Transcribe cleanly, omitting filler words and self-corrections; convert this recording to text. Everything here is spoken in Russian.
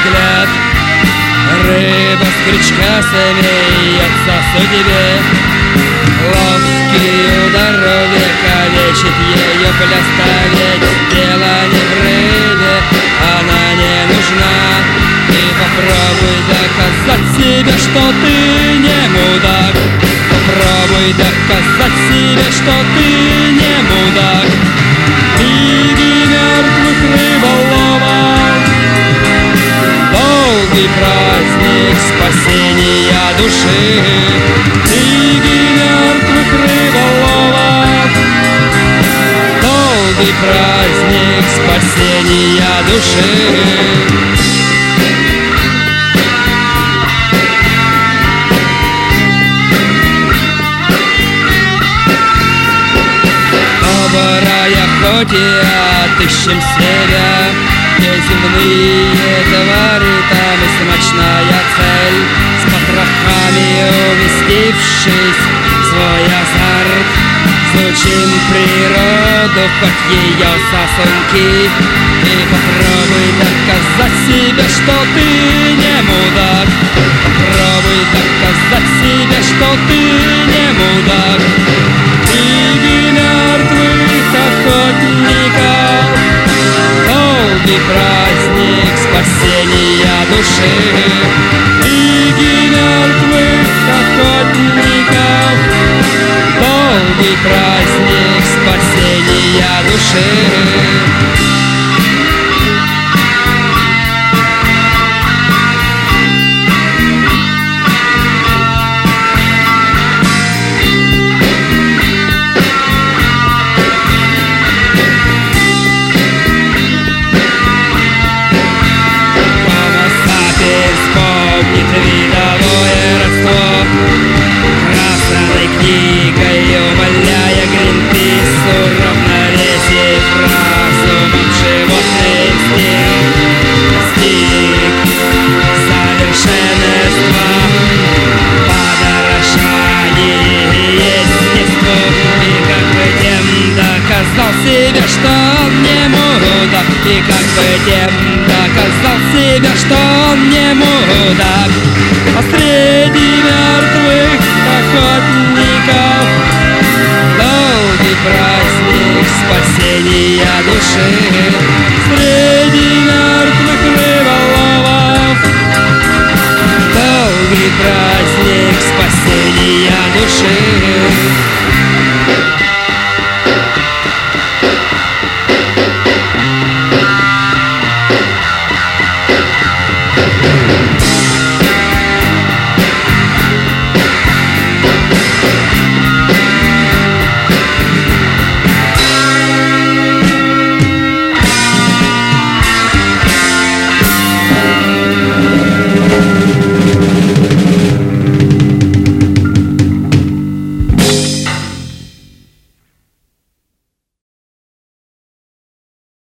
взгляд. Рыба с крючка смеется судьбе. Ловкий удар века лечит ее пляставить. Дело не в рыбе, она не нужна. И попробуй доказать себе, что ты не мудак. Попробуй доказать себе, что ты не мудак. Лиги мертвых рыболовов, долгий праздник спасения души. Лиги мертвых рыболовов, долгий праздник спасения души. Охоте отыщем себя, где земные твари, там и смачная цель. С потрохами уместившись в свой азарт, изучим природу, хоть ее сосунки. И попробуй доказать себе, что ты не мудак. Попробуй доказать себе, что ты не мудак. Лиги мертвых охотников, долгий праздник спасения души. Лиги мертвых охотников, долгий праздник спасения души. Видовое родство, красной книгой умоляя Гринпису равновесие разумом животный инстинкт достиг совершенства, подорожание естеству. И как бы тем доказал себе, что он не мудак. И как бы тем доказал себе, что он не мудак. А среди мертвых охотников долгий праздник спасения души.